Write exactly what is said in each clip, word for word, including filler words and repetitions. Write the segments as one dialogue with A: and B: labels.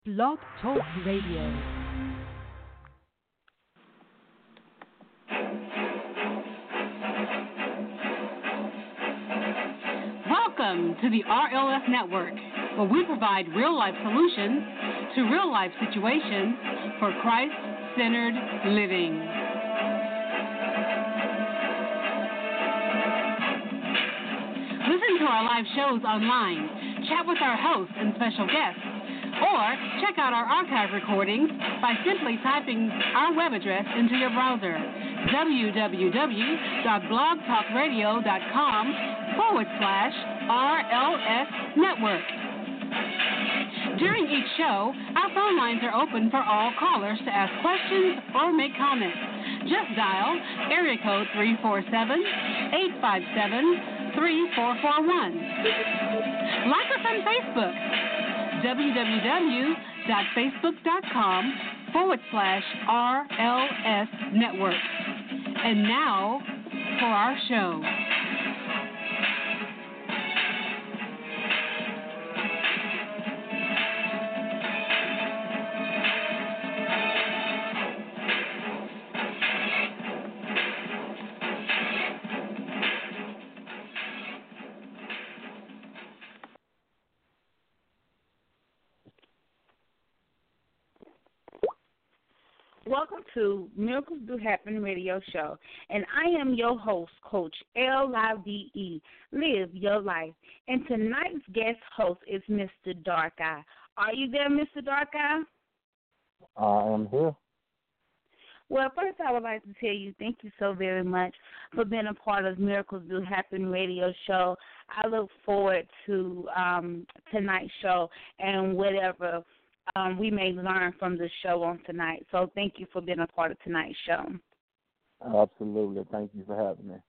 A: Blog Talk Radio. Welcome to the R L F Network, where we provide real-life solutions to real-life situations for Christ-centered living. Listen to our live shows online, chat with our hosts and special guests, or check out our archive recordings by simply typing our web address into your browser, www.blogtalkradio.com forward slash RLS Network. During each show, our phone lines are open for all callers to ask questions or make comments. Just dial area code three four seven, eight five seven, three four four one. Like us on Facebook, www.facebook.com forward slash RLS Network. And now for our show.
B: Welcome to Miracles Do Happen radio show, and I am your host, Coach L I V E, Live Your Life. And tonight's guest host is Mister Dark Eye. Are you there, Mister Dark Eye?
C: I am here.
B: Well, first I would like to tell you thank you so very much for being a part of Miracles Do Happen radio show. I look forward to um, tonight's show and whatever Um, we may learn from the show on tonight. So thank you for being a part of tonight's show.
C: Absolutely. Thank you for having me.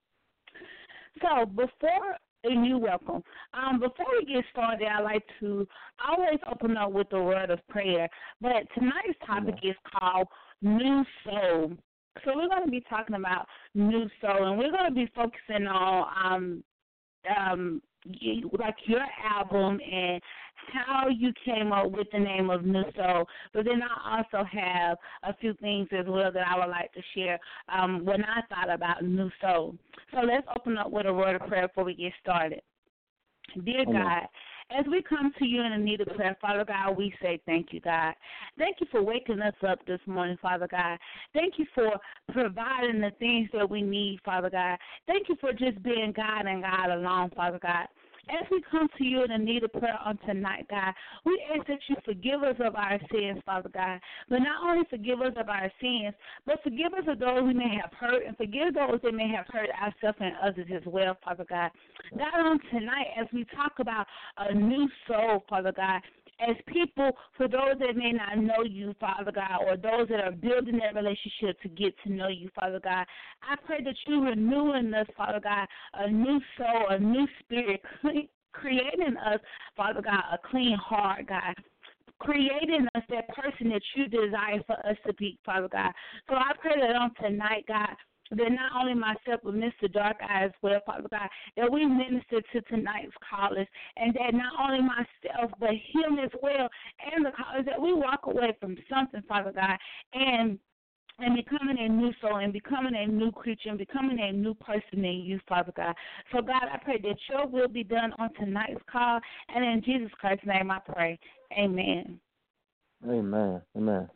B: So before, and you're welcome, um, before we get started, I like to always open up with a word of prayer. But tonight's topic yeah. is called New Soul. So we're going to be talking about New Soul, and we're going to be focusing on um, um, you, like your album and how you came up with the name of New Soul. But then I also have a few things as well that I would like to share um, when I thought about New Soul. So let's open up with a word of prayer before we get started. Dear
C: Amen.
B: God, as we come to you in a need of prayer, Father God, we say thank you, God. Thank you for waking us up this morning, Father God. Thank you for providing the things that we need, Father God. Thank you for just being God and God alone, Father God. As we come to you in a need of prayer on tonight, God, we ask that you forgive us of our sins, Father God. But not only forgive us of our sins, but forgive us of those we may have hurt, and forgive those that may have hurt ourselves and others as well, Father God. God, on tonight, as we talk about a new soul, Father God, as people, for those that may not know you, Father God, or those that are building their relationship to get to know you, Father God, I pray that you renew in us, Father God, a new soul, a new spirit, creating us, Father God, a clean heart, God, creating us that person that you desire for us to be, Father God. So I pray that on tonight, God, that not only myself but Mister Dark Eye as well, Father God, that we minister to tonight's callers, and that not only myself but him as well and the callers, that we walk away from something, Father God, and and becoming a new soul and becoming a new creature and becoming a new person in you, Father God. So, God, I pray that your will be done on tonight's call, and in Jesus Christ's name I pray. Amen.
C: Amen. Amen.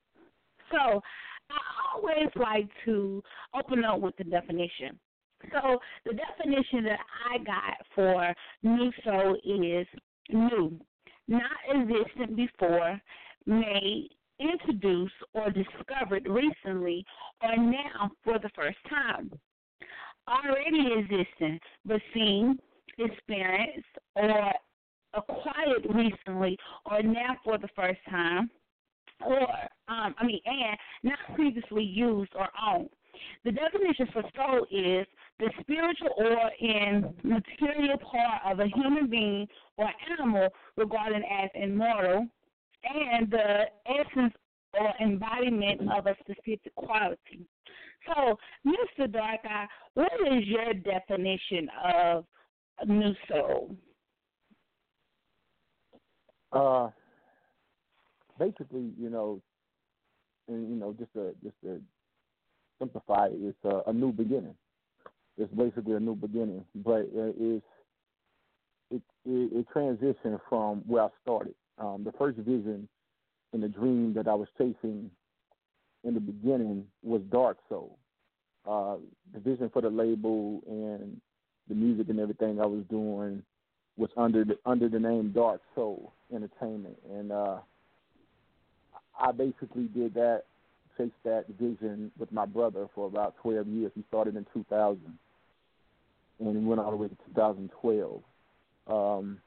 B: So, I always like to open up with the definition. So the definition that I got for new soul is new, not existent before, made, introduced, or discovered recently, or now for the first time. Already existent, but seen, experienced, or acquired recently, or now for the first time, or, um, I mean, and not previously used or owned. The definition for soul is the spiritual or in material part of a human being or animal regarded as immortal, and the essence or embodiment of a specific quality. So, Mister Dark Eye, what is your definition of a new soul?
C: Uh, basically, you know, and you know, just to just to simplify it, it's a, a new beginning. It's basically a new beginning, but uh, it's it, it it transitioned from where I started. Um, the first vision and the dream that I was chasing in the beginning was Dark Soul. Uh, the vision for the label and the music and everything I was doing was under the under the name Dark Soul Entertainment, and uh, I basically did that, chased that vision with my brother for about twelve years. He started in two thousand, and he went all the way to two thousand twelve. Um,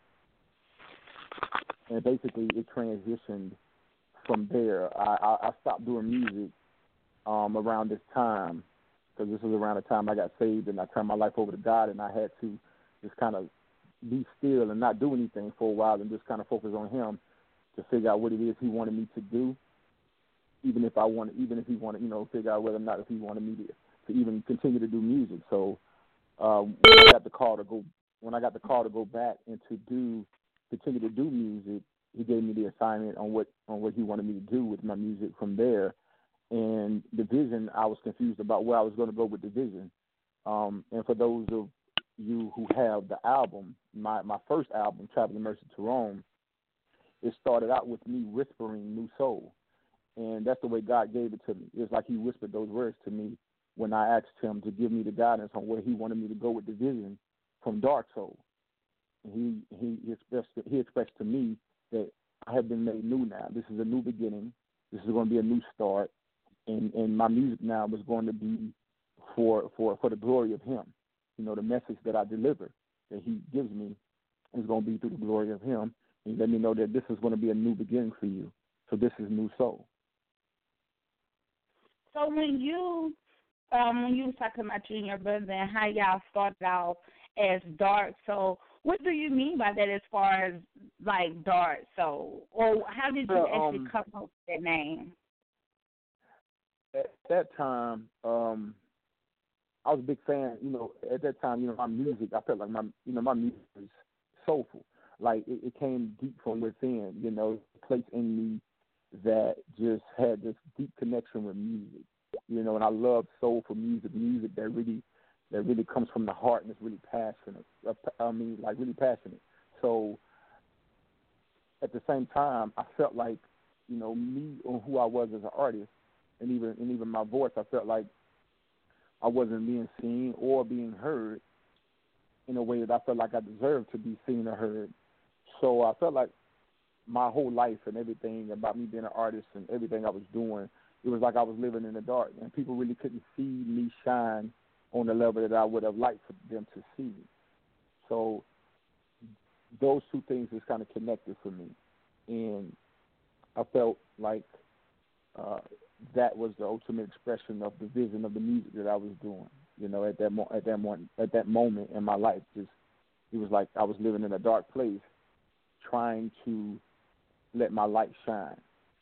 C: and basically, it transitioned from there. I, I, I stopped doing music um, around this time, because this was around the time I got saved and I turned my life over to God, and I had to just kind of be still and not do anything for a while and just kind of focus on Him to figure out what it is He wanted me to do, even if I wanted, even if He wanted, you know, figure out whether or not if He wanted me to, to even continue to do music. So um, when I got the call to go, when I got the call to go back and to do, continue to do music, He gave me the assignment on what on what He wanted me to do with my music from there. And the vision, I was confused about where I was going to go with the vision. Um, and for those of you who have the album, my, my first album, Traveling Mercy to Rome, it started out with me whispering New Soul. And that's the way God gave it to me. It's like He whispered those words to me when I asked Him to give me the guidance on where He wanted me to go with the vision from Dark Soul. And he, he, he, expressed, he expressed to me that I have been made new now. This is a new beginning. This is going to be a new start. And, and my music now is going to be for, for, for the glory of Him. You know, the message that I deliver, that He gives me, is going to be through the glory of Him. And let me know that this is going to be a new beginning for you. So this is New Soul.
B: So when you um, when you was talking about you and your brother and how y'all started out as Dark Soul, what do you mean by that as far as, like, Dark Soul? Or how did you
C: well,
B: actually
C: um,
B: come up with that name?
C: At that time, um, I was a big fan. You know, at that time, you know, my music, I felt like my, you know, my music was soulful. Like it, it came deep from within. You know, a place in me that just had this deep connection with music. You know, and I love soulful music, music that really, that really comes from the heart and is really passionate. I mean, like really passionate. So at the same time, I felt like, you know, me or who I was as an artist, and even and even my voice, I felt like I wasn't being seen or being heard in a way that I felt like I deserved to be seen or heard. So I felt like my whole life and everything about me being an artist and everything I was doing, it was like I was living in the dark, and people really couldn't see me shine on the level that I would have liked for them to see me. So those two things is kind of connected for me, and I felt like uh, that was the ultimate expression of the vision of the music that I was doing. You know, at that mo- at that moment, at that moment in my life, just it was like I was living in a dark place, trying to let my light shine.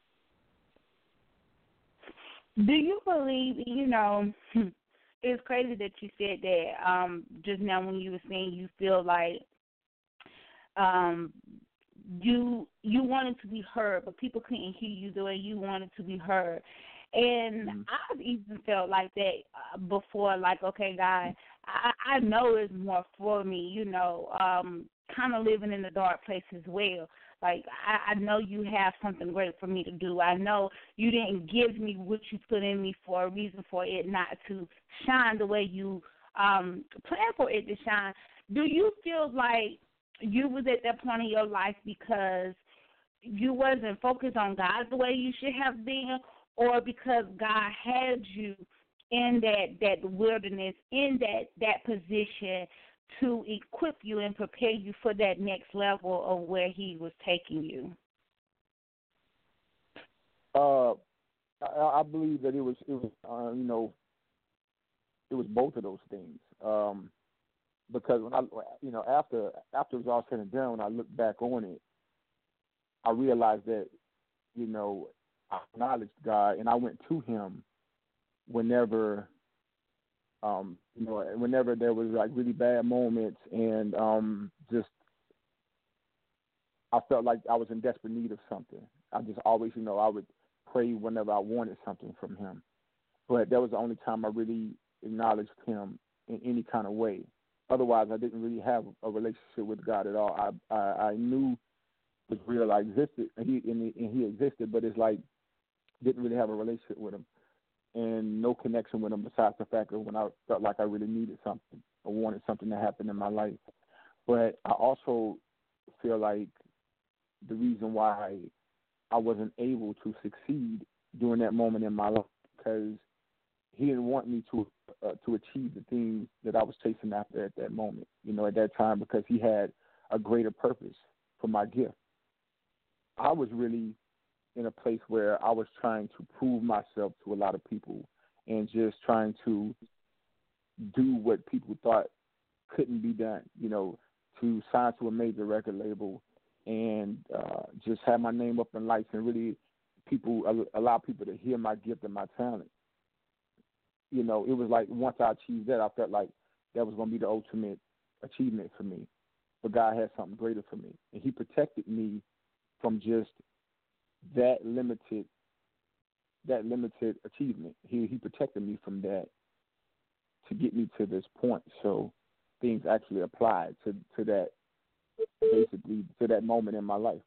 B: Do you believe, you know, it's crazy that you said that um, just now when you were saying you feel like um, you you wanted to be heard, but people couldn't hear you the way you wanted to be heard. And
C: Mm-hmm.
B: I've even felt like that uh, before, like, okay, God, I, I know it's more for me, you know, um, kind of living in the dark place as well. Like, I, I know you have something great for me to do. I know you didn't give me what you put in me for a reason for it not to shine the way you um, plan for it to shine. Do you feel like you was at that point in your life because you wasn't focused on God the way you should have been, or because God had you in that, that wilderness, in that, that position to equip you and prepare you for that next level of where He was taking you?
C: Uh, I, I believe that it was, it was, uh, you know, it was both of those things. Um, because when I, you know, after after it was all said and done, when I look back on it, I realized that, you know, I acknowledged God and I went to Him whenever, um, you know, whenever there was like really bad moments and um, just I felt like I was in desperate need of something. I just always, you know, I would pray whenever I wanted something from him. But that was the only time I really acknowledged him in any kind of way. Otherwise, I didn't really have a relationship with God at all. I I, I knew it was real. I existed, and he, and he and he existed, but it's like didn't really have a relationship with him, and no connection with him besides the fact that when I felt like I really needed something or wanted something to happen in my life. But I also feel like the reason why I wasn't able to succeed during that moment in my life because he didn't want me to uh, to achieve the things that I was chasing after at that moment, you know, at that time, because he had a greater purpose for my gift. I was really in a place where I was trying to prove myself to a lot of people and just trying to do what people thought couldn't be done, you know, to sign to a major record label and uh, just have my name up in lights and really people allow people to hear my gift and my talent. You know, it was like once I achieved that, I felt like that was going to be the ultimate achievement for me. But God had something greater for me. And he protected me from just that limited that limited achievement. He he protected me from that to get me to this point. So things actually applied to, to that, basically, to that moment in my life.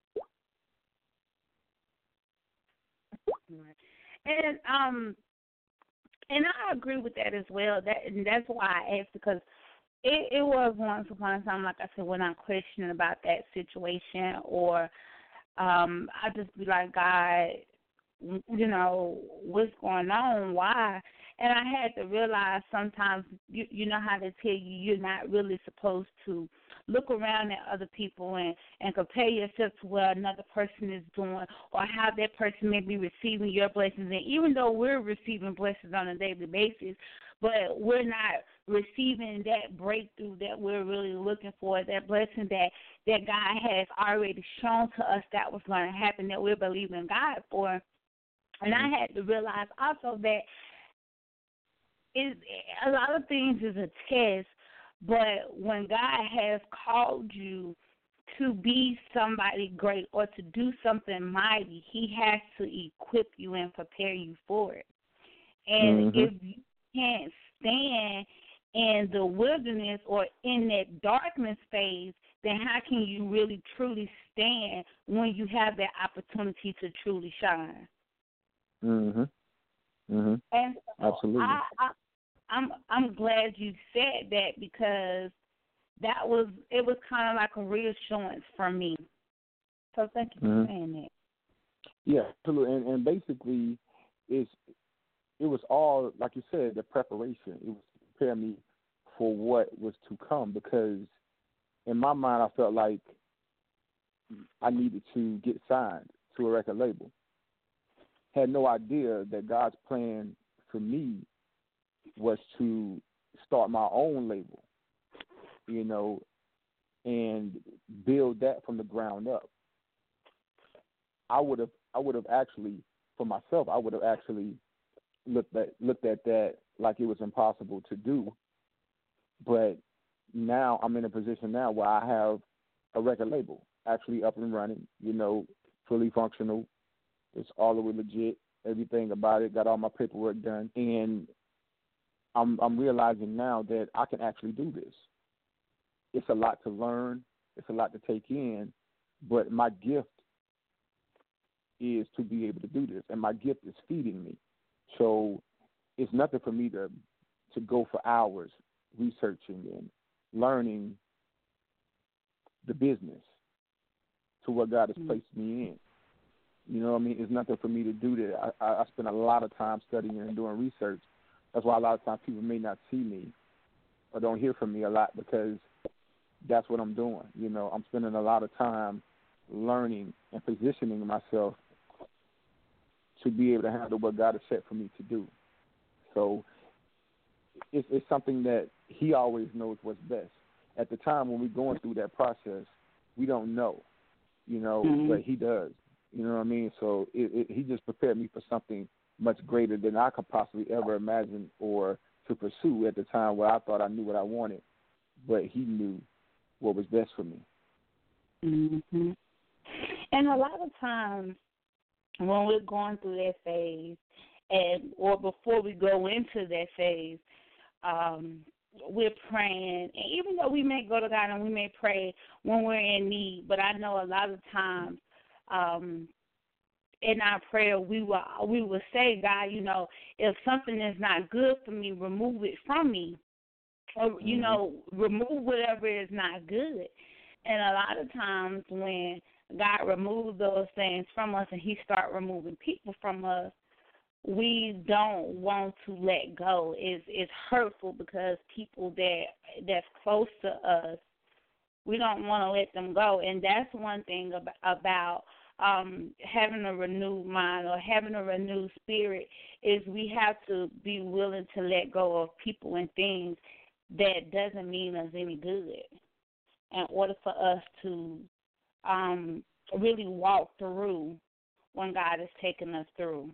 B: And um, and I agree with that as well. That and that's why I asked, because it, it was once upon a time, like I said, when I'm questioning about that situation, or um, I just be like, God, you know, what's going on? Why? And I had to realize sometimes, you, you know how they tell you you're not really supposed to look around at other people and, and compare yourself to what another person is doing or how that person may be receiving your blessings. And even though we're receiving blessings on a daily basis, but we're not receiving that breakthrough that we're really looking for, that blessing that, that God has already shown to us that was going to happen, that we're believing God for. And I had to realize also that It, a lot of things is a test, but when God has called you to be somebody great or to do something mighty, he has to equip you and prepare you for it. And
C: mm-hmm.
B: if you can't stand in the wilderness or in that darkness phase, then how can you really truly stand when you have that opportunity to truly shine?
C: Mhm. Mhm.
B: And
C: Absolutely.
B: I, I, I'm I'm glad you said that, because that was it was kind of like a reassurance for me. So thank you
C: mm-hmm.
B: for saying that.
C: Yeah, absolutely. And, and basically, it's it was all, like you said, the preparation. It was to prepare me for what was to come, because in my mind I felt like I needed to get signed to a record label. Had no idea that God's plan for me was to start my own label, you know, and build that from the ground up. I would have, I would have actually, for myself, I would have actually looked at looked at that like it was impossible to do. But now I'm in a position now where I have a record label actually up and running, you know, fully functional. It's all the way legit. Everything about it, got all my paperwork done, and I'm I'm realizing now that I can actually do this. It's a lot to learn. It's a lot to take in, but my gift is to be able to do this, and my gift is feeding me. So it's nothing for me to to go for hours researching and learning the business to what God has mm-hmm. placed me in. You know what I mean? It's nothing for me to do that. I, I spend a lot of time studying and doing research. That's why a lot of times people may not see me or don't hear from me a lot, because that's what I'm doing. You know, I'm spending a lot of time learning and positioning myself to be able to handle what God has set for me to do. So it's, it's something that he always knows what's best. At the time when we're going through that process, we don't know, you know, mm-hmm. but he does. You know what I mean? So it, it, he just prepared me for something much greater than I could possibly ever imagine or to pursue at the time where I thought I knew what I wanted, but he knew what was best for me.
B: Mm-hmm. And a lot of times when we're going through that phase, and or before we go into that phase, um, we're praying. And even though we may go to God and we may pray when we're in need, but I know a lot of times um, in our prayer we will we will say, God, you know, if something is not good for me, remove it from me. Or, you know, remove whatever is not good. And a lot of times when God removes those things from us and he start removing people from us, we don't want to let go. It's, it's hurtful because people that that's close to us, we don't want to let them go. And that's one thing about, about um, having a renewed mind or having a renewed spirit is we have to be willing to let go of people and things that doesn't mean us any good in order for us to um, really walk through when God is taking us through.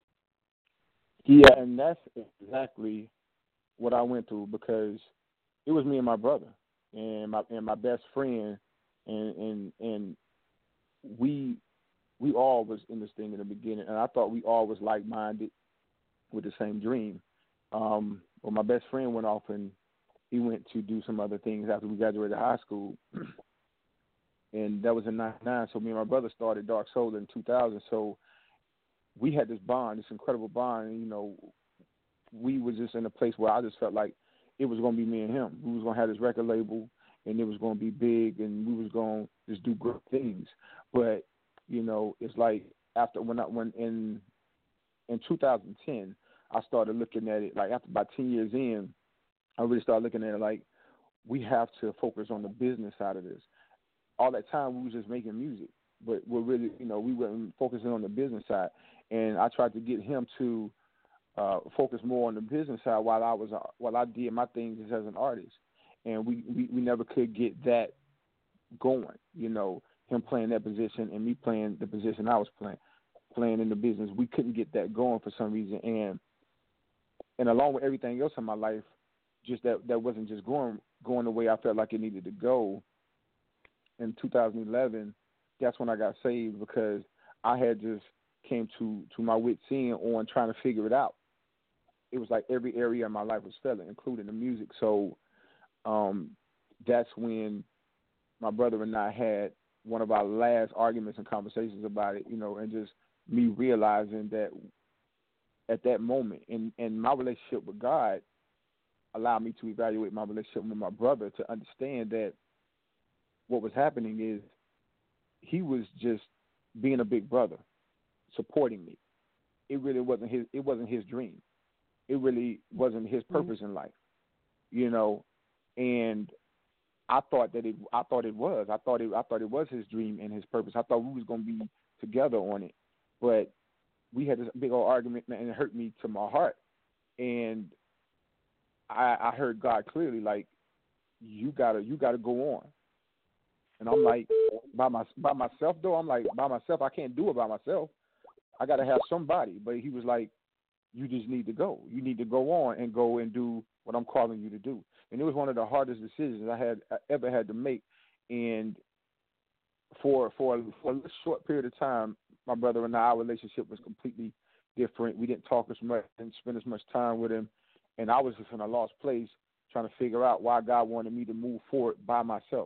C: Yeah, and that's exactly what I went through because it was me and my brother and my and my best friend, and and and we we all was in this thing in the beginning, and I thought we all was like minded with the same dream. Um, well, my best friend went off and he went to do some other things after we graduated high school, and that was in ninety-nine. So me and my brother started Dark Soul in two thousand. So we had this bond, this incredible bond, and, you know, we was just in a place where I just felt like it was going to be me and him. We was going to have this record label, and it was going to be big, and we was going to just do great things. But, you know, it's like after when I, when in in two thousand ten, I started looking at it, like after about ten years in, I really started looking at it like we have to focus on the business side of this. All that time we was just making music, but we're really, you know, we weren't focusing on the business side. And I tried to get him to uh, focus more on the business side while I was uh, while I did my things as an artist. And we, we, we never could get that going, you know, him playing that position and me playing the position I was playing, playing in the business. We couldn't get that going for some reason. And and along with everything else in my life, just that, that wasn't just going going the way I felt like it needed to go. In two thousand eleven, that's when I got saved because I had just came to, to my wits end on trying to figure it out. It was like every area of my life was failing, including the music. So um, that's when my brother and I had one of our last arguments and conversations about it, you know, and just me realizing that at that moment, and, and my relationship with God allowed me to evaluate my relationship with my brother to understand that what was happening is he was just being a big brother, supporting me. It really wasn't his. It wasn't his dream. It really wasn't his purpose mm-hmm. in life, you know. And I thought that it. I thought it was. I thought it. I thought it was his dream and his purpose. I thought we was going to be together on it, but we had this big old argument, and it hurt me to my heart. And I, I heard God clearly, like, you gotta, you gotta go on. And I'm like, by my by myself though. I'm like, by myself, I can't do it by myself. I got to have somebody. But he was like, you just need to go. You need to go on and go and do what I'm calling you to do. And it was one of the hardest decisions I had I ever had to make. And for for for a short period of time, my brother and I, our relationship was completely different. We didn't talk as much, didn't spend as much time with him, and I was just in a lost place trying to figure out why God wanted me to move forward by myself.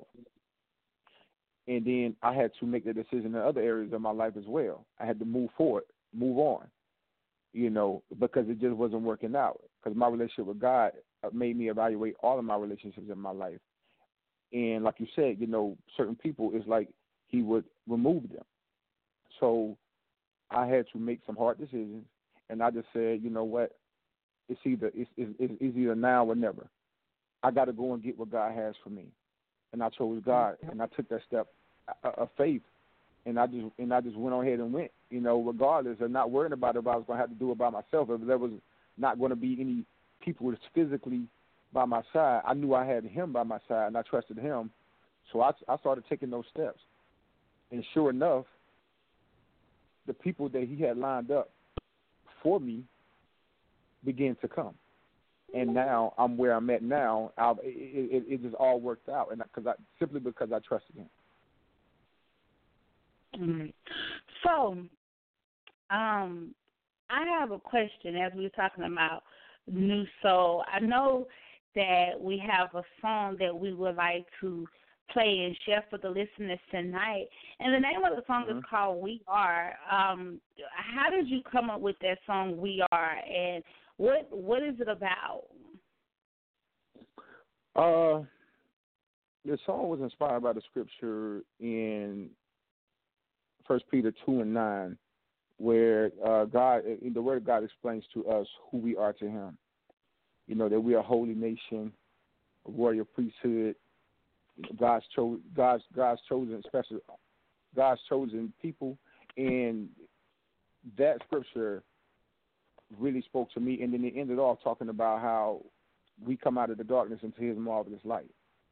C: And then I had to make the decision in other areas of my life as well. I had to move forward, move on, you know, because it just wasn't working out. Because my relationship with God made me evaluate all of my relationships in my life. And like you said, you know, certain people, it's like he would remove them. So I had to make some hard decisions. And I just said, you know what, it's either it's, it's, it's either now or never. I got to go and get what God has for me. And I chose God, and I took that step of faith, and I just and I just went on ahead and went, you know, regardless of not worrying about if I was going to have to do it by myself, if there was not going to be any people that's physically by my side. I knew I had him by my side, and I trusted him, so I, I started taking those steps. And sure enough, the people that he had lined up for me began to come. And now I'm where I'm at now. I've, it, it, it just all worked out, and because I simply because I trusted him.
B: Mm. So, um, I have a question as we were talking about New Soul. I know that we have a song that we would like to play and share for the listeners tonight. And the name of the song mm-hmm. is called We Are. Um, how did you come up with that song, We Are, and what what is it about?
C: Uh, the song was inspired by the scripture in First Peter two and nine, where uh, God, the Word of God explains to us who we are to Him. You know, that we are a holy nation, a royal priesthood, God's cho- God's God's chosen special, God's chosen people, and that scripture really spoke to me. And then it ended off talking about how we come out of the darkness into His marvelous light.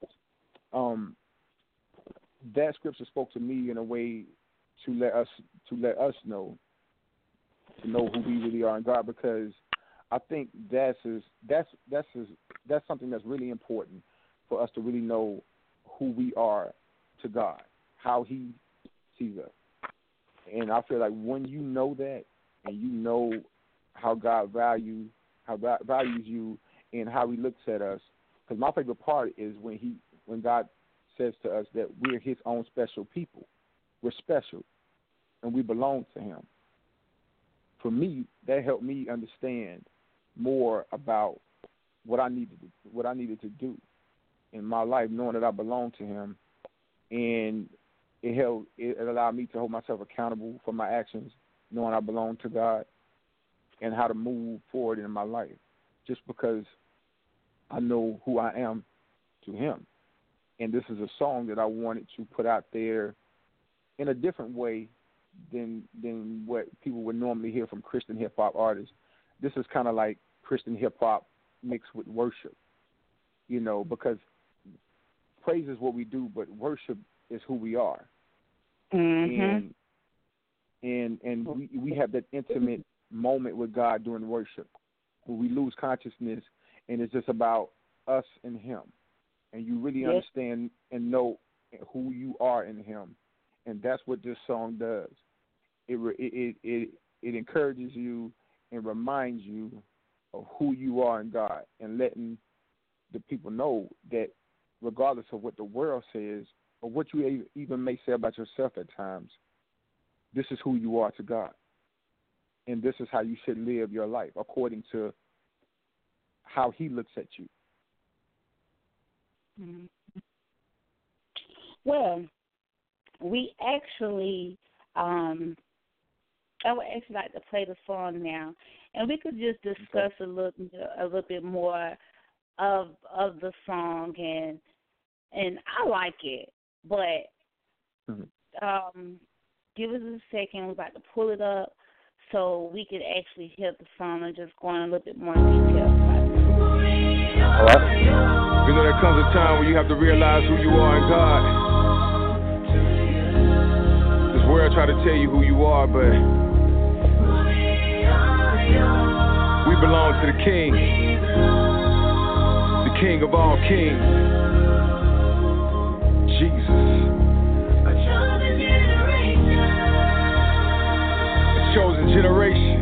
C: Um, that scripture spoke to me in a way to let us to let us know to know who we really are in God, because I think that's is, that's that's is, that's something that's really important for us to really know who we are to God, how He sees us. And I feel like when you know that, and you know how God values how God values you and how He looks at us, because my favorite part is when he when God says to us that we're His own special people. We're special, and we belong to Him. For me, that helped me understand more about what I needed to, what I needed to do in my life, knowing that I belong to Him, and it held it allowed me to hold myself accountable for my actions, knowing I belong to God, and how to move forward in my life, just because I know who I am to Him. And this is a song that I wanted to put out there in a different way than than what people would normally hear from Christian hip hop artists. This is kind of like Christian hip hop mixed with worship, you know, because praise is what we do, but worship is who we are.
B: Mm-hmm.
C: And and and we we have that intimate moment with God during worship, where we lose consciousness, and it's just about us and Him, and you really yes. understand and know who you are in Him, and that's what this song does. It it it it encourages you and reminds you of who you are in God, and letting the people know that regardless of what the world says or what you even may say about yourself at times, this is who you are to God. And this is how you should live your life, according to how He looks at you.
B: Mm-hmm. Well, we actually, um, I would actually like to play the song now, and we could just discuss okay. a little, a little bit more of of the song, and and I like it, but mm-hmm. um, give us a second. We're about to pull it up so we could actually hear the song and just go in a little bit more detail.
D: All right. You know, there comes a time when you have to realize who you are in God. This world try to tell you who you are, but we belong to the King, the King of all kings, Jesus. A chosen generation.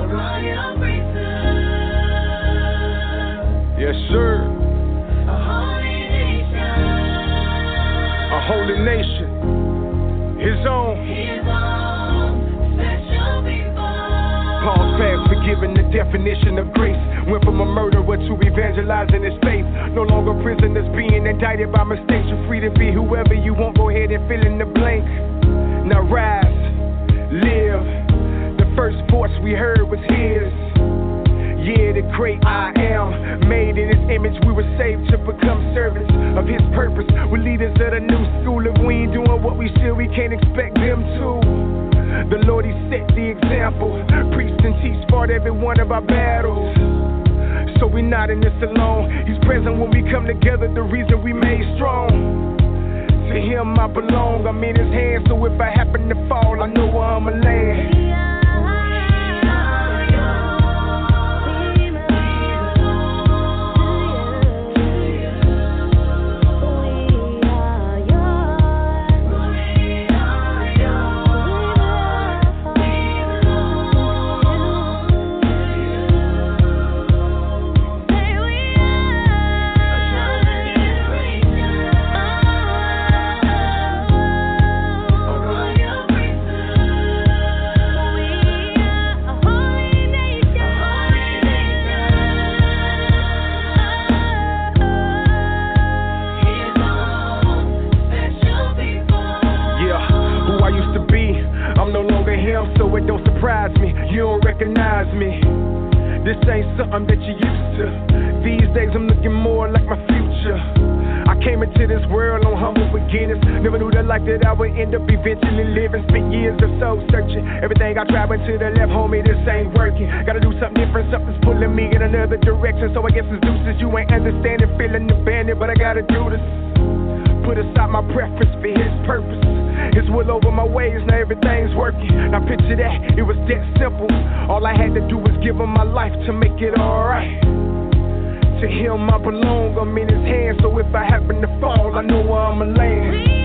D: Yes, sir. A holy nation. A holy nation. His own. His own special people. Paul's past forgiven, the definition of grace. Went from a murderer to evangelizing his faith. No longer prisoners being indicted by mistakes. You're free to be whoever you want. Go ahead and fill in the blank. Now rise, live. The first voice we heard was His. Yeah, the great I am. Made in His image, we were saved to become servants of His purpose. We're leaders of the new school. If we ain't doing what we should, we can't expect them to. The Lord, He set the example. Preached and teach, fought every one of our battles. So we're not in this alone. He's present when we come together, the reason we made strong. To Him I belong, I'm in His hands. So if I happen to fall, I know where I'ma land. so it don't surprise me. You don't recognize me. This ain't something that you used to. These days I'm looking more like my future. I came into this world on humble beginnings. Never knew the life that I would end up eventually living. Spent years of soul searching. Everything I tried went to the left, homie, this ain't working. Gotta do something different, something's pulling me in another direction. So I guess it's deuces. You ain't understanding, feeling abandoned, but I gotta do this. Put aside my preference for his purpose. His will over my ways, now everything's working. Now picture that, it was that simple. All I had to do was give him my life to make it alright. To him I belong, I'm in his hands. So if I happen to fall, I know where I'ma land.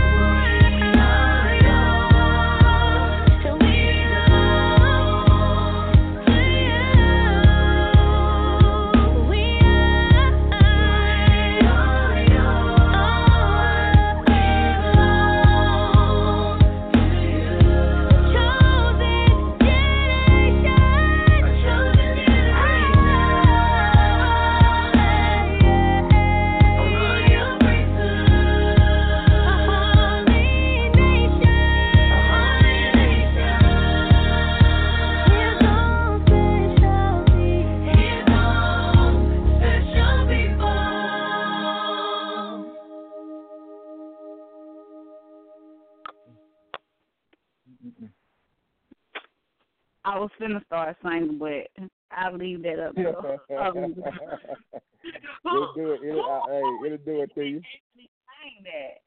B: I was finna start singing, but I'll leave that up to um,
C: It'll do it. It'll, uh, hey, it'll do it to you.
B: Sing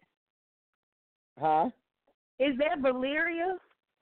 B: that.
C: Huh?
B: Is that Valeria?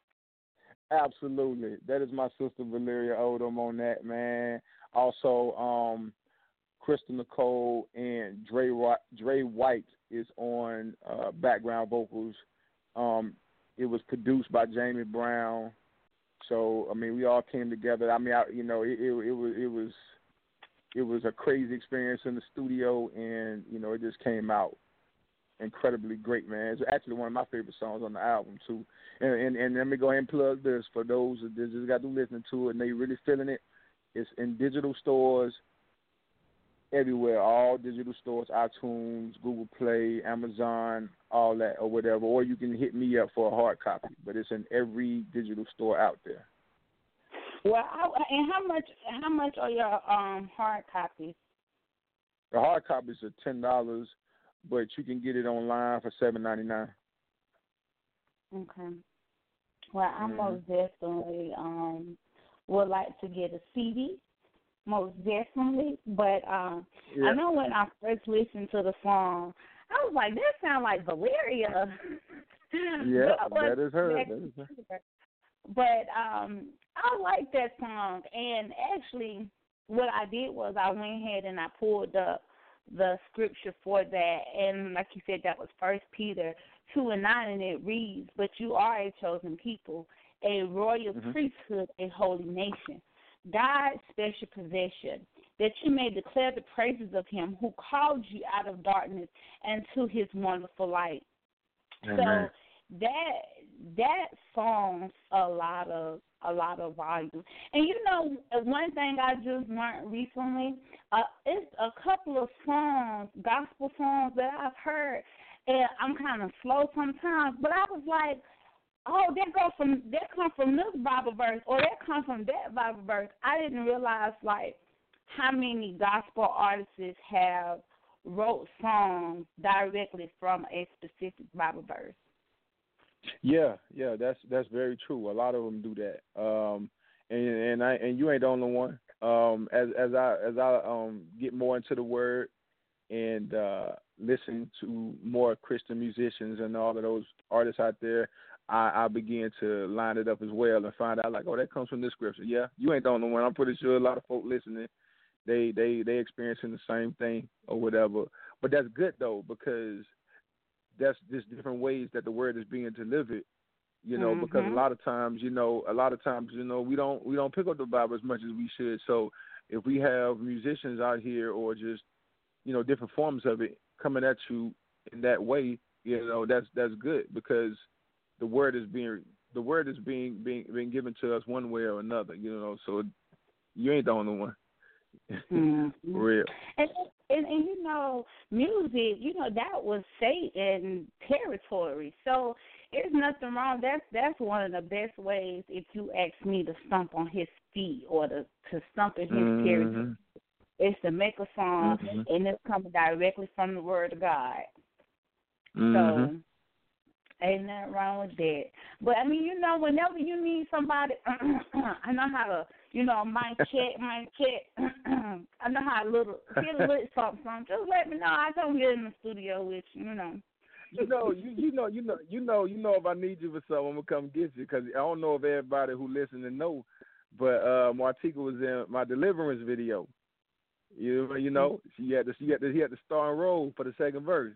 C: Absolutely. That is my sister Valeria Odom on that, man. Also, um, Crystal Nicole and Dre, Dre White is on uh, background vocals. Um, it was produced by Jamie Brown. So I mean, we all came together. I mean, I, you know, it, it, it was it was it was a crazy experience in the studio, and you know, it just came out incredibly great, man. It's actually one of my favorite songs on the album too. And and, and let me go ahead and plug this for those that just got to listen to it and they really feeling it. It's in digital stores everywhere, all digital stores, iTunes, Google Play, Amazon, all that or whatever. Or you can hit me up for a hard copy, but it's in every digital store out there.
B: Well, I, and how much? How much are your um hard copies?
C: The hard copies are ten dollars, but you can get it online for seven ninety nine.
B: Okay. Well, I mm-hmm. most definitely um would like to get a C D. Most definitely, but um, yeah. I know when I first listened to the song, I was like, "That sounds like Valeria."
C: Yeah, that is her. That is her.
B: But um, I like that song, and actually, what I did was I went ahead and I pulled up the scripture for that, and like you said, that was First Peter two and nine, and it reads, "But you are a chosen people, a royal mm-hmm. priesthood, a holy nation, God's special possession, that you may declare the praises of him who called you out of darkness and to his wonderful light." Amen. So that that song's a lot of a lot of volume. And you know, one thing I just learned recently, uh, it's a couple of songs, gospel songs that I've heard, and I'm kind of slow sometimes, but I was like, oh, that go from that come from this Bible verse, or that come from that Bible verse. I didn't realize like how many gospel artists have wrote songs directly from a specific Bible verse.
C: Yeah, yeah, that's that's very true. A lot of them do that, um, and and I and you ain't the only one. Um, as as I as I um, get more into the Word and uh, listen to more Christian musicians and all of those artists out there, I, I begin to line it up as well and find out like, oh, that comes from this scripture. Yeah, you ain't the only one. I'm pretty sure a lot of folk listening, they they they experiencing the same thing or whatever. But that's good though, because that's just different ways that the word is being delivered. You know, mm-hmm. because a lot of times, you know, a lot of times, you know, we don't we don't pick up the Bible as much as we should. So if we have musicians out here or just, you know, different forms of it coming at you in that way, you know, that's that's good, because the word is being the word is being being being given to us one way or another, you know. So you ain't the only one,
B: Mm-hmm.
C: For real.
B: And, and and you know, music, you know, that was Satan territory. So there's nothing wrong. That's that's one of the best ways, if you ask me, to stomp on his feet or to to stomp in his
C: Mm-hmm.
B: territory. Is to make a song,
C: mm-hmm.
B: and it's coming directly from the Word of God.
C: Mm-hmm.
B: So ain't nothing wrong with that. But I mean, you know, whenever you need somebody, I know how to, you know, mic check, mic check. I know how to little get a little something, something. Just let me know. I come get in the studio with you, you know.
C: You know, you you know, you know, you know, you know. If I need you for something, I'm gonna come get you. Because I don't know if everybody who listens to know, but uh, Martika was in my Deliverance video. You you know, she had to she had to he had to star and roll for the second verse.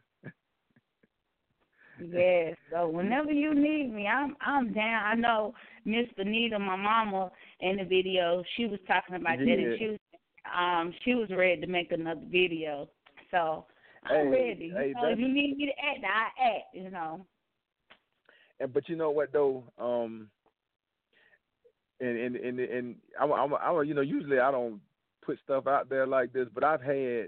B: Yes. So whenever you need me, I'm I'm down. I know Miss Benita, my mama, in the video, she was talking about
C: yeah.
B: that, and she was um she was ready to make another video. So I'm
C: hey,
B: ready.
C: Hey,
B: You know, if you need me to act, I act. You know.
C: And but you know what though, um, and and and, and I'm, I'm, I'm you know usually I don't put stuff out there like this, but I've had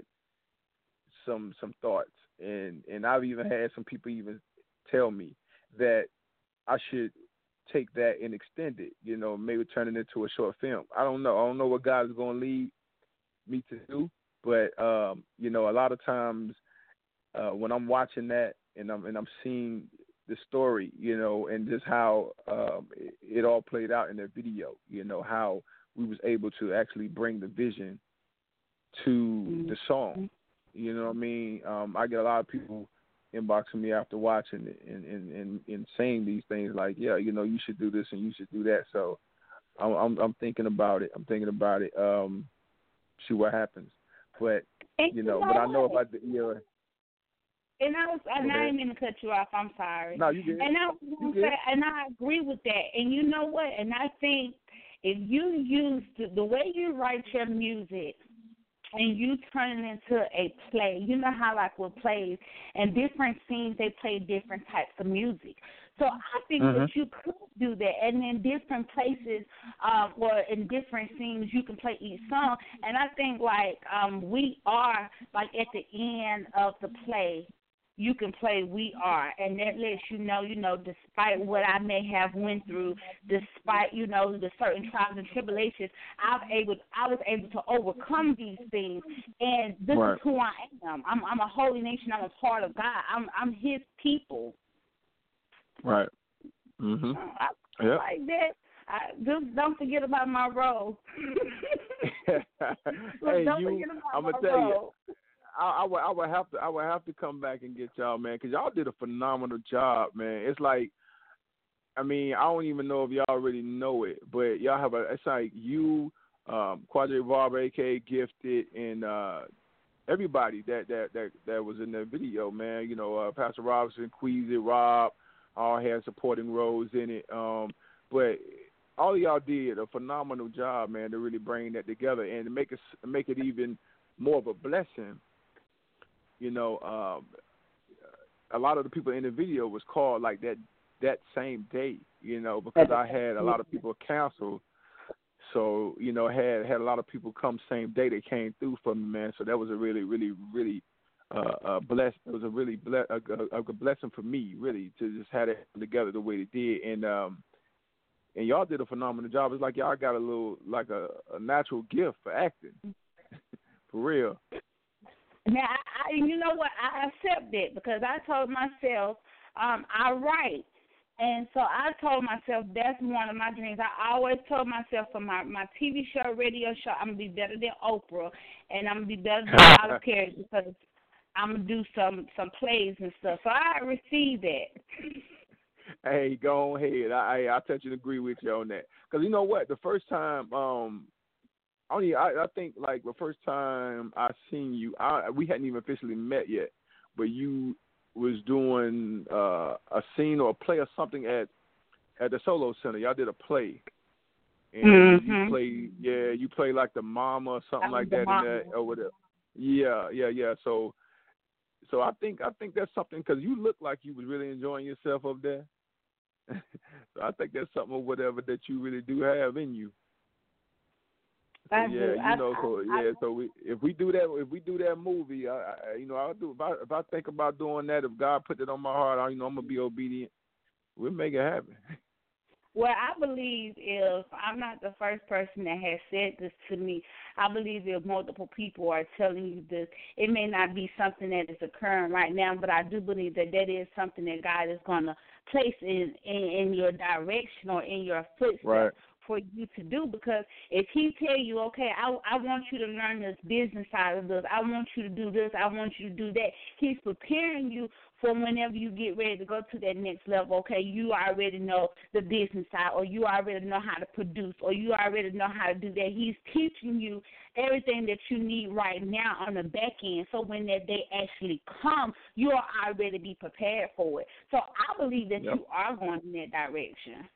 C: some some thoughts, and and I've even had some people even tell me that I should take that and extend it, you know, maybe turn it into a short film. I don't know. I don't know what God is going to lead me to do, but um, you know, a lot of times uh, when I'm watching that and I'm and I'm seeing the story, you know, and just how um, it, it all played out in the video, you know, how we was able to actually bring the vision to mm-hmm. the song. You know what I mean? Um, I get a lot of people inboxing me after watching it and, and, and, and saying these things like, yeah, you know, you should do this and you should do that. So I'm I'm, I'm thinking about it. I'm thinking about it. Um, see what happens. But you know, but I know if I, you know.
B: And I was, and I didn't mean to cut you off. I'm sorry.
C: No, you did.
B: And I was gonna say, and I agree with that. And you know what? And I think if you use the, the way you write your music, and you turn it into a play, you know how like with plays and different scenes they play different types of music. So I think mm-hmm. that you could do that, and in different places um, or in different scenes you can play each song. And I think like um, we are like at the end of the play. You can play We Are, and that lets you know, you know, despite what I may have went through, despite, you know, the certain trials and tribulations, I've able, I was able to overcome these things, and this right. is who I am. I'm, I'm a holy nation. I'm a part of God. I'm, I'm His people.
C: Right. Mm-hmm.
B: I, I yep. like that. I, just don't forget about my role.
C: hey,
B: don't
C: you,
B: forget about
C: I'm
B: my
C: gonna tell
B: role.
C: you. I, I, would, I would have to I would have to come back and get y'all, man, because y'all did a phenomenal job, man. It's like, I mean, I don't even know if y'all really know it, but y'all have a, it's like you, um, Quadre Barber, a k a. Gifted, and uh, everybody that, that, that, that was in the video, man. You know, uh, Pastor Robinson, Queasy, Rob, all had supporting roles in it. Um, but all of y'all did a phenomenal job, man, to really bring that together and to make it, make it even more of a blessing. You know, um, a lot of the people in the video was called like that that same day, you know, because I had a lot of people cancel. So, you know, had had a lot of people come same day. They came through for me, man. So that was a really, really, really uh, uh, blessed. It was a really ble- a, a, a blessing for me, really, to just have it together the way they did. And um, and y'all did a phenomenal job. It's like y'all got a little, like a, a natural gift for acting, for real.
B: Now, I, I, you know what? I accept it because I told myself um, I write. And so I told myself that's one of my dreams. I always told myself for my, my T V show, radio show, I'm going to be better than Oprah and I'm going to be better than Tyler Perry because I'm going to do some, some plays and stuff. So I received that.
C: Hey, go ahead. I, I, I touch and agree with you on that. Because you know what? The first time um, – Only I, I think like the first time I seen you, I, we hadn't even officially met yet, but you was doing uh, a scene or a play or something at at the Solo Center. Y'all did a play, and
B: mm-hmm.
C: you played, yeah, you played like the mama or something like that, in that or whatever. Yeah, yeah, yeah. So, so I think I think that's something because you look like you was really enjoying yourself up there. So I think that's something or whatever that you really do have in you.
B: I
C: yeah,
B: do.
C: you
B: I,
C: know, so
B: I,
C: yeah, so we if we do that, if we do that movie, I, I you know, I'll do. If I, if I think about doing that, if God put it on my heart, I, you know, I'm gonna be obedient. We'll make it happen.
B: Well, I believe if I'm not the first person that has said this to me, I believe if multiple people are telling you this, it may not be something that is occurring right now, but I do believe that that is something that God is going to place in, in, in your direction or in your footsteps.
C: Right.
B: For you to do, because if he tell you, okay, I, I want you to learn this business side of this, I want you to do this, I want you to do that, he's preparing you for whenever you get ready to go to that next level. Okay, you already know the business side, or you already know how to produce, or you already know how to do that. He's teaching you everything that you need right now on the back end, so when that day actually comes, you'll already be prepared for it. So I believe that
C: Yep.
B: you are going in that direction.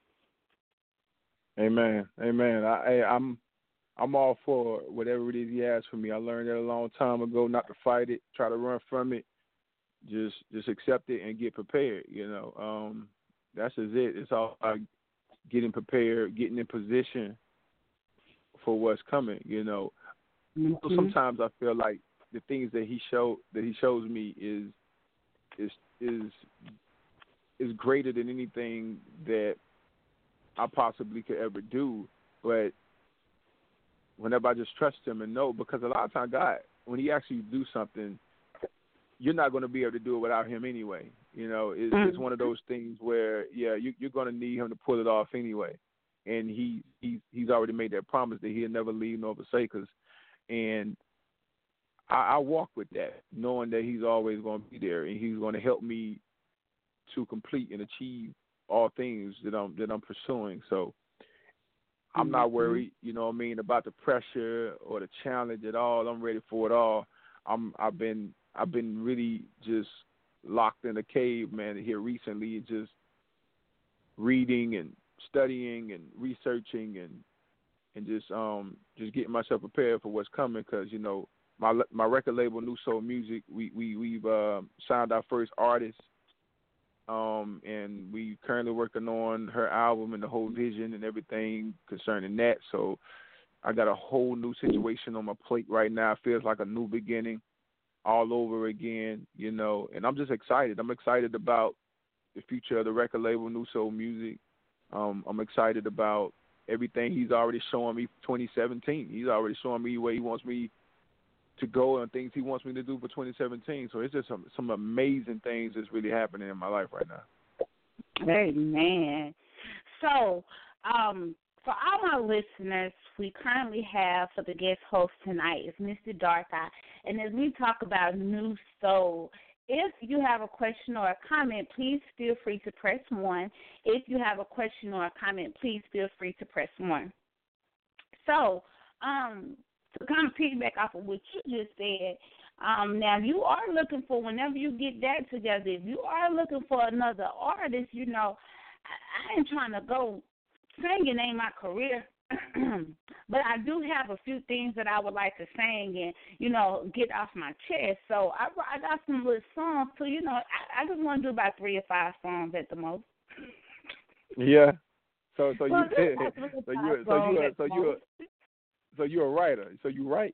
C: Amen. Amen. I, I, I'm I'm all for whatever it is he has for me. I learned that a long time ago, not to fight it, try to run from it. Just just accept it and get prepared, you know. Um, that's just it. It's all about getting prepared, getting in position for what's coming, you know.
B: Mm-hmm.
C: So sometimes I feel like the things that he show that he shows me is is is is greater than anything that I possibly could ever do, but whenever I just trust him and know, because a lot of times God, when he asks you to do something, you're not going to be able to do it without him anyway. You know, it's, mm-hmm. it's one of those things where, yeah, you, you're going to need him to pull it off anyway, and he, he he's already made that promise that he'll never leave nor forsake us, and I, I walk with that, knowing that he's always going to be there, and he's going to help me to complete and achieve all things that I'm that I'm pursuing. So I'm not worried, you know what I mean, about the pressure or the challenge at all. I'm ready for it all. I'm I've been I've been really just locked in a cave, man, here recently, just reading and studying and researching and and just um just getting myself prepared for what's coming, because you know my my record label New Soul Music, we we we've uh, signed our first artist. Um, and we currently working on her album and the whole vision and everything concerning that. So I got a whole new situation on my plate right now. It feels like a new beginning all over again, you know, and I'm just excited. I'm excited about the future of the record label, New Soul Music. Um, I'm excited about everything he's already showing me for twenty seventeen. He's already showing me where he wants me to go and things he wants me to do for twenty seventeen. So it's just some, some amazing things that's really happening in my life right now.
B: Amen. So, um, for all our listeners, we currently have for the guest host tonight is Mister Dark Eye. And as we talk about New Soul, if you have a question or a comment, please feel free to press one. If you have a question or a comment, please feel free to press one. So, um, to kind of piggyback off of what you just said, um, now you are looking for, whenever you get that together, if you are looking for another artist, you know, I, I ain't trying to go, singing ain't my career, but I do have a few things that I would like to sing and, you know, get off my chest. So I, I got some little songs, so, you know, I, I just want to do about three or five songs at the most.
C: Yeah. So so
B: well,
C: you so you so you so you So you're a writer. So you write?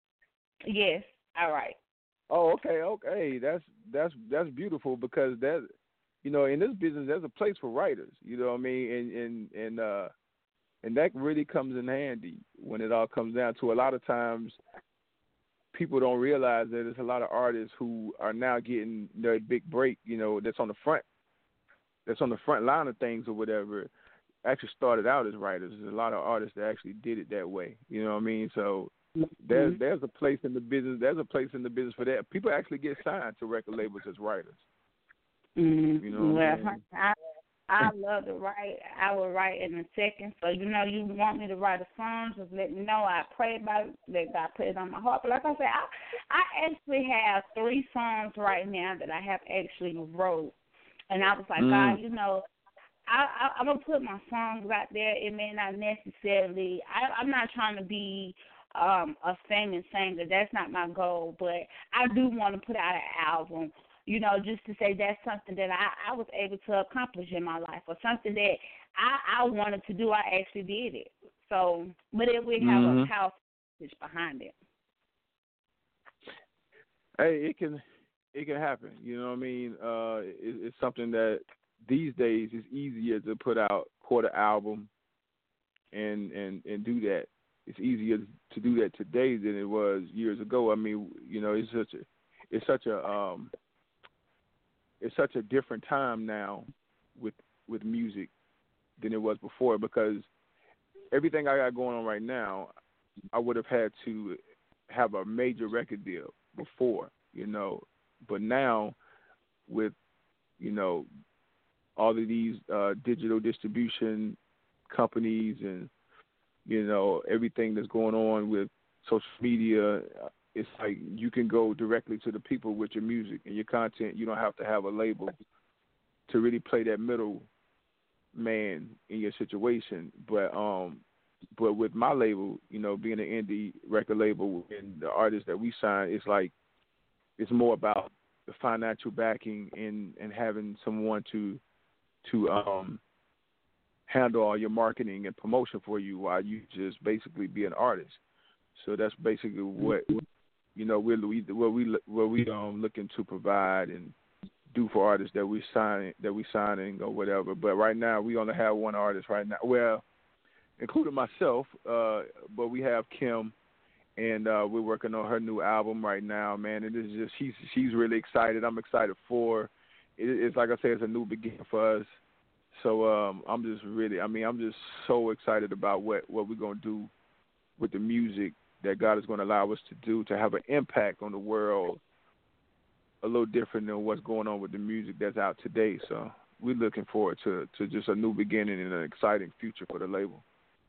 B: Yes, I write.
C: Oh, okay, okay. That's that's that's beautiful, because that, you know, in this business there's a place for writers. You know what I mean? And and and uh, and that really comes in handy when it all comes down to. A lot of times, people don't realize that there's a lot of artists who are now getting their big break. You know, that's on the front, that's on the front line of things or whatever. Actually started out as writers. There's a lot of artists that actually did it that way. You know what I mean? So there's there's a place in the business. There's a place in the business for that. People actually get signed to record labels as writers.
B: Mm-hmm.
C: You know what
B: well,
C: I mean?
B: I, I love to write. I will write in a second. So, you know, you want me to write a song, just let me know. I pray about it. Let God put it on my heart. But like I said, I, I actually have three songs right now that I have actually wrote. And I was like, mm. God, you know, I, I, I'm going to put my songs out there. It may not necessarily, I, I'm not trying to be um, a famous singer. That's not my goal. But I do want to put out an album, you know, just to say that's something that I, I was able to accomplish in my life, or something that I, I wanted to do. I actually did it. So, but if we have mm-hmm. a house message behind it.
C: Hey, it can it can happen. You know what I mean? Uh, it, it's something that these days is easier to put out quarter album and, and, and do that. It's easier to do that today than it was years ago. I mean, you know, it's such a it's such a um, it's such a different time now with with music than it was before, because everything I got going on right now, I would have had to have a major record deal before, you know. But now, with, you know, all of these uh, digital distribution companies and, you know, everything that's going on with social media, it's like you can go directly to the people with your music and your content. You don't have to have a label to really play that middle man in your situation. But um, but with my label, you know, being an indie record label and the artists that we sign, it's like it's more about the financial backing and, and having someone to to um handle all your marketing and promotion for you while you just basically be an artist. So that's basically what, you know, we're, we what we what we um looking to provide and do for artists that we sign that we signing or whatever. But right now we only have one artist right now. Well, including myself, uh, but we have Kim, and uh, we're working on her new album right now, man. And it's just she's she's really excited. I'm excited for her. It, it's like I say, it's a new beginning for us. So um, I'm just really, I mean, I'm just so excited about what, what we're going to do with the music that God is going to allow us to do, to have an impact on the world a little different than what's going on with the music that's out today. So we're looking forward to, to just a new beginning and an exciting future for the label.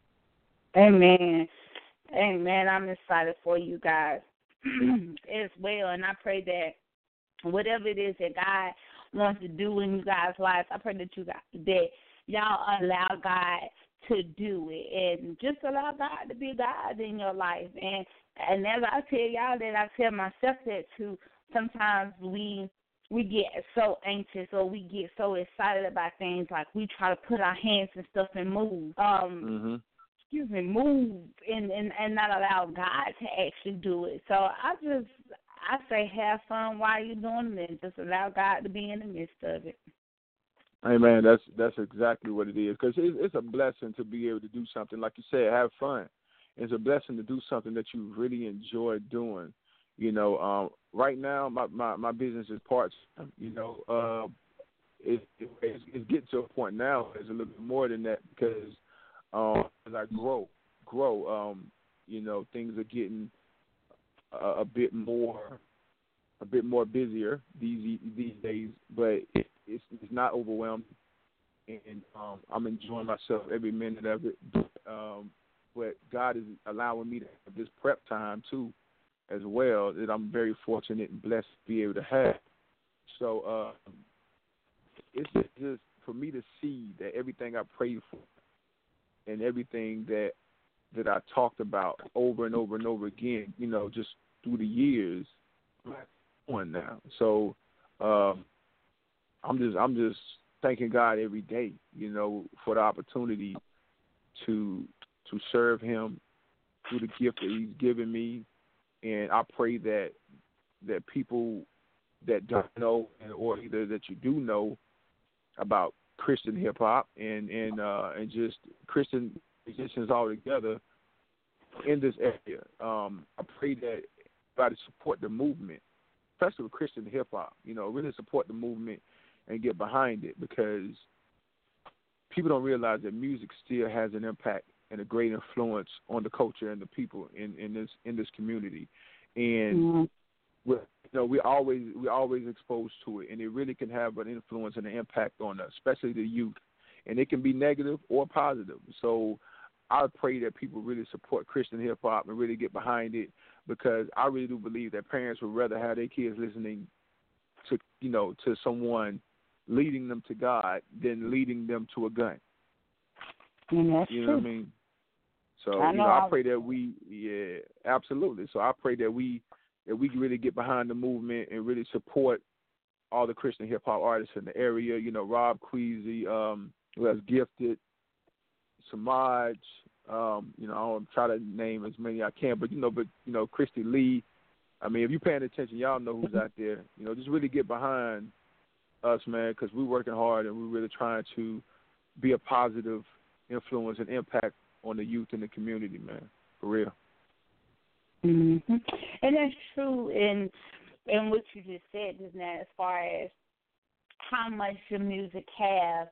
B: Amen. Amen. I'm excited for you guys as well, and I pray that whatever it is that God wants to do in you guys' lives, I pray that you guys, that y'all allow God to do it, and just allow God to be God in your life. And and as I tell y'all that, I tell myself that too. Sometimes we we get so anxious or we get so excited about things, like we try to put our hands and stuff and move. Um,
C: mm-hmm.
B: Excuse me, move and, and, and not allow God to actually do it. So I just, I say have fun while you're doing it and just allow God to be in the midst of it.
C: Hey, man, that's that's exactly what it is, because it's, it's a blessing to be able to do something, like you said, have fun. It's a blessing to do something that you really enjoy doing. You know, um, right now my, my, my business is parts, you know, uh, it, it, it's, it's getting to a point now, it's a little bit more than that, because Um, as I grow, grow, um, you know, things are getting a, a bit more, a bit more busier these these days. But it, it's it's not overwhelming, and um, I'm enjoying myself every minute of it. Um, but God is allowing me to have this prep time too, as well, that I'm very fortunate and blessed to be able to have. So uh, it's just for me to see that everything I prayed for and everything that that I talked about over and over and over again, you know, just through the years, on now. So um, I'm just I'm just thanking God every day, you know, for the opportunity to to serve Him through the gift that He's given me, and I pray that that people that don't know, or either that you do know about Christian hip hop and and uh, and just Christian musicians all together in this area. Um, I pray that everybody support the movement, especially with Christian hip hop. You know, really support the movement and get behind it, because people don't realize that music still has an impact and a great influence on the culture and the people in, in this in this community. And mm-hmm. we're, you know, we always we always exposed to it, and it really can have an influence and an impact on us, especially the youth. And it can be negative or positive. So I pray that people really support Christian hip hop and really get behind it, because I really do believe that parents would rather have their kids listening to, you know, to someone leading them to God than leading them to a gun.
B: And that's
C: you know
B: true.
C: what I mean? So
B: I
C: you
B: know,
C: know, I pray that we, yeah, absolutely. So I pray that we that we really get behind the movement and really support all the Christian hip hop artists in the area. You know, Rob Queasy, um, who has Gifted, Samaj, Um, you know, I don't try to name as many I can, but you know, but you know, Christy Lee. I mean, if you're paying attention, y'all know who's out there. You know, just really get behind us, man, because we're working hard and we're really trying to be a positive influence and impact on the youth in the community, man, for real.
B: Mm-hmm. And that's true in in what you just said, just now, as far as how much your music have,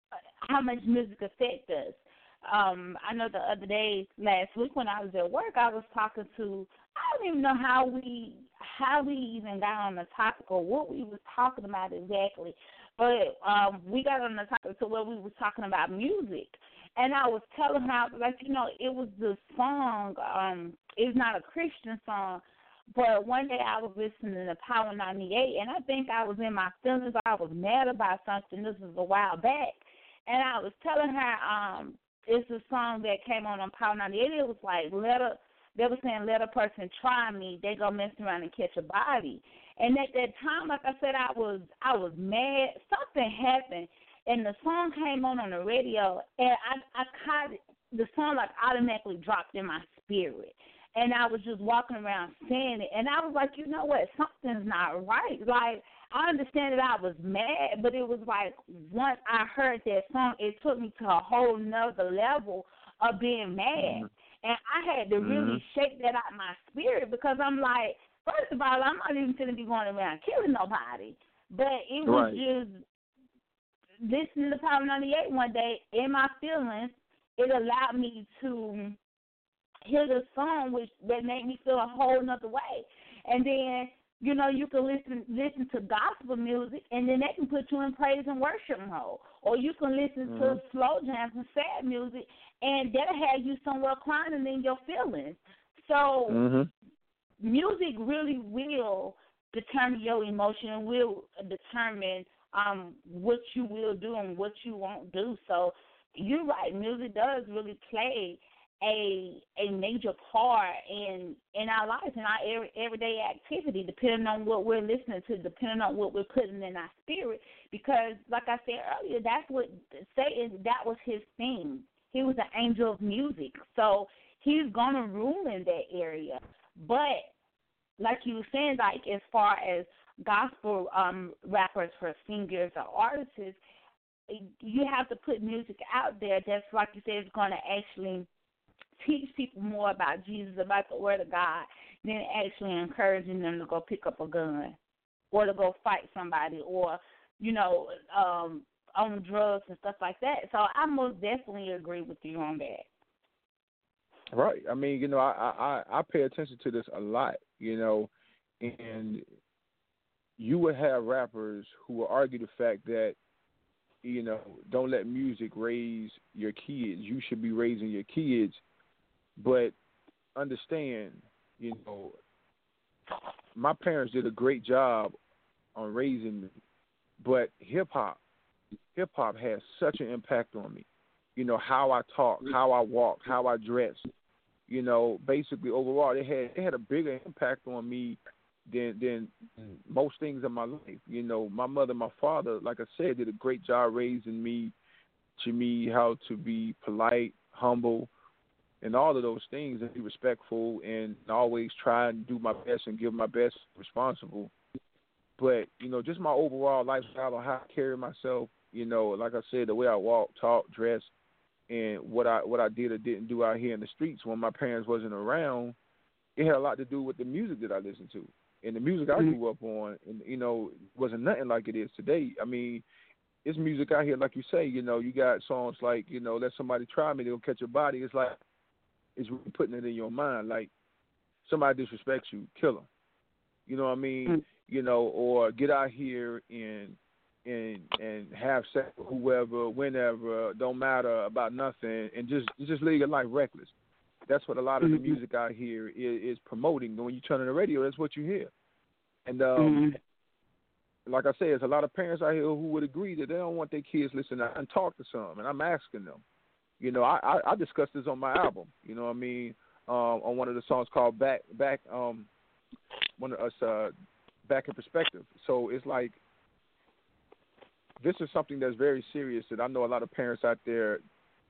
B: how much music affects us. Um, I know the other day, last week when I was at work, I was talking to, I don't even know how we how we even got on the topic or what we was talking about exactly, but um, we got on the topic to where we was talking about music. And I was telling her, like, you know, it was the song, um, it's not a Christian song, but one day I was listening to Power ninety-eight, and I think I was in my feelings. I was mad about something. This was a while back. And I was telling her, um, it's a song that came on on Power ninety-eight. It was like, let a, they were saying, let a person try me. They go mess around and catch a body. And at that time, like I said, I was I was mad. Something happened. And the song came on on the radio, and I, I caught it. The song like automatically dropped in my spirit, and I was just walking around saying it, and I was like, you know what, something's not right. Like, I understand that I was mad, but it was like once I heard that song, it took me to a whole nother level of being mad, mm-hmm. and I had to mm-hmm. really shake that out of my spirit because I'm like, first of all, I'm not even going to be going around killing nobody, but it was right. just listening to Power ninety-eight one day in my feelings, it allowed me to hear the song which that made me feel a whole nother way. And then, you know, you can listen listen to gospel music and then that can put you in praise and worship mode. Or you can listen mm-hmm. to slow jams and sad music and that'll have you somewhere crying in your feelings. So mm-hmm. music really will determine your emotion and will determine Um, what you will do and what you won't do. So you're right, music does really play a a major part in in our lives, in our every, everyday activity, depending on what we're listening to, depending on what we're putting in our spirit. Because, like I said earlier, that's what Satan, that was his thing. He was an angel of music, so he's gonna rule in that area. But like you were saying, like as far as gospel um, rappers, for singers or artists, you have to put music out there that's, like you said, is going to actually teach people more about Jesus, about the Word of God, than actually encouraging them to go pick up a gun or to go fight somebody or, you know, um, on drugs and stuff like that. So I most definitely agree with you on that.
C: Right. I mean, you know, I, I, I pay attention to this a lot, you know, and you would have rappers who will argue the fact that, you know, don't let music raise your kids. You should be raising your kids. But understand, you know, my parents did a great job on raising me. But hip-hop, hip-hop has such an impact on me. You know, how I talk, how I walk, how I dress. You know, basically overall, it had, it had a bigger impact on me than than most things in my life. You know, my mother and my father, like I said, did a great job raising me, to me, how to be polite, humble, and all of those things, and be respectful, and always try and do my best and give my best, responsible. But, you know, just my overall lifestyle on how I carry myself, you know, like I said, the way I walk, talk, dress, and what I what I did or didn't do out here in the streets when my parents wasn't around, it had a lot to do with the music that I listened to. And the music I grew up on, and you know, wasn't nothing like it is today. I mean, it's music out here, like you say, you know, you got songs like, you know, let somebody try me, they'll catch a body. It's like, it's really putting it in your mind, like, somebody disrespects you, kill them. You know what I mean? Mm. You know, or get out here and and and have sex with whoever, whenever, don't matter about nothing, and just just live your life reckless. That's what a lot of the music out here is, is promoting. When you turn on the radio, that's what you hear. And um, mm-hmm. like I said, there's a lot of parents out here who would agree that they don't want their kids listening and talk to some. And I'm asking them. You know, I, I, I discussed this on my album. You know what I mean? Um, on one of the songs called Back Back um, one of us uh, Back in Perspective. So it's like, this is something that's very serious that I know a lot of parents out there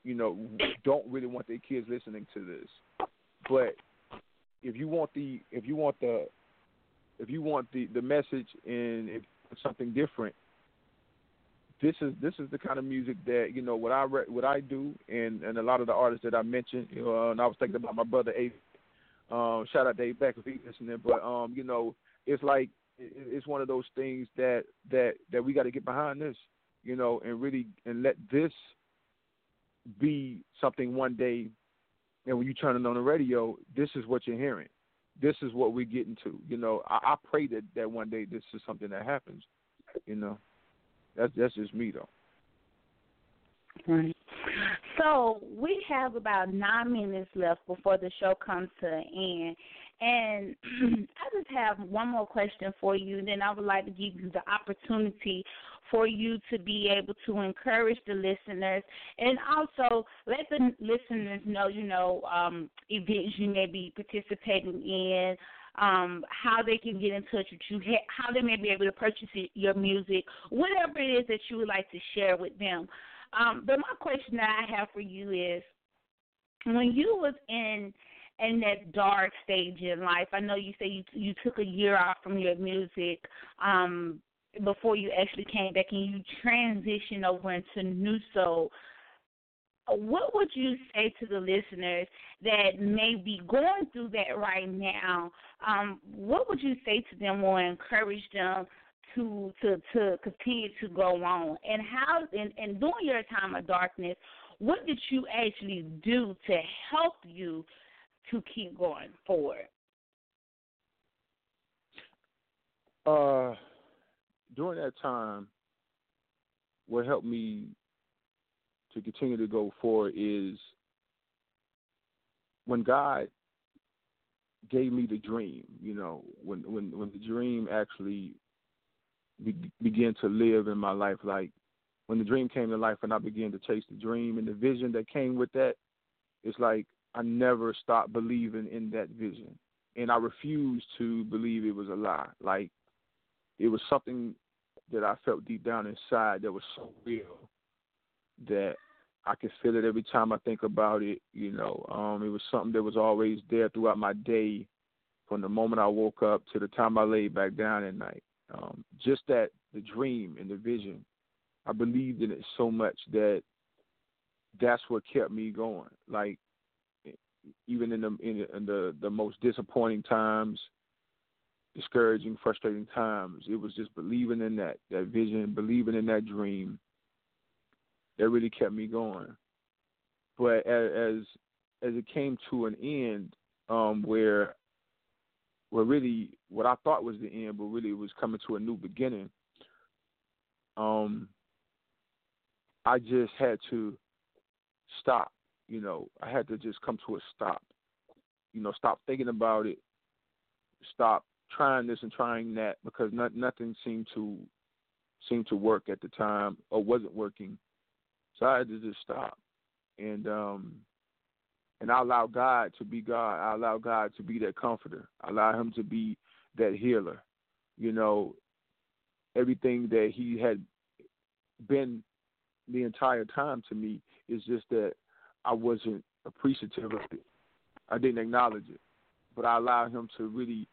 C: you know, don't really want their kids listening to this. But if you want the if you want the if you want the, the message and if something different, this is this is the kind of music that, you know, what I re- what I do, and, and a lot of the artists that I mentioned, you know, and I was thinking about my brother Abe. Um, shout out to Abe Beck if he's listening. But um, you know, it's like it, it's one of those things that that that we got to get behind this, you know, and really and let this be something one day. And when you turn it on the radio, this is what you're hearing. This is what we're getting to. You know, I, I pray that, that one day this is something that happens. You know, that's that's just me though.
B: Right. So we have about nine minutes left before the show comes to an end. And I just have one more question for you, and then I would like to give you the opportunity for you to be able to encourage the listeners and also let the listeners know, you know, um, events you may be participating in, um, how they can get in touch with you, how they may be able to purchase your music, whatever it is that you would like to share with them. Um, but my question that I have for you is, when you was in in that dark stage in life, I know you say you you took a year off from your music um, before you actually came back and you transitioned over into New Soul. What would you say to the listeners that may be going through that right now? Um, what would you say to them or encourage them to to to continue to go on? And how and, and during your time of darkness, what did you actually do to help you to keep going forward?
C: Uh, during that time, what helped me to continue to go forward is when God gave me the dream. You know, when when when the dream actually be, began to live in my life, like when the dream came to life and I began to chase the dream and the vision that came with that, it's like I never stopped believing in that vision. And I refused to believe it was a lie. Like, it was something that I felt deep down inside that was so real that I can feel it every time I think about it. You know, um, it was something that was always there throughout my day, from the moment I woke up to the time I laid back down at night. Um, just that, the dream and the vision, I believed in it so much that that's what kept me going. Like, even in the in, in the, the most disappointing times, discouraging, frustrating times, it was just believing in that, that vision, believing in that dream that really kept me going. But as as it came to an end, um, where where really what I thought was the end, but really it was coming to a new beginning, um, I just had to stop. You know, I had to just come to a stop. You know, stop thinking about it, stop trying this and trying that, because not, nothing seemed to seemed to work at the time or wasn't working. So I had to just stop, and um, and I allow God to be God. I allow God to be that comforter. I allow Him to be that healer. You know, everything that He had been the entire time to me is just that I wasn't appreciative of it. I didn't acknowledge it, but I allowed Him to really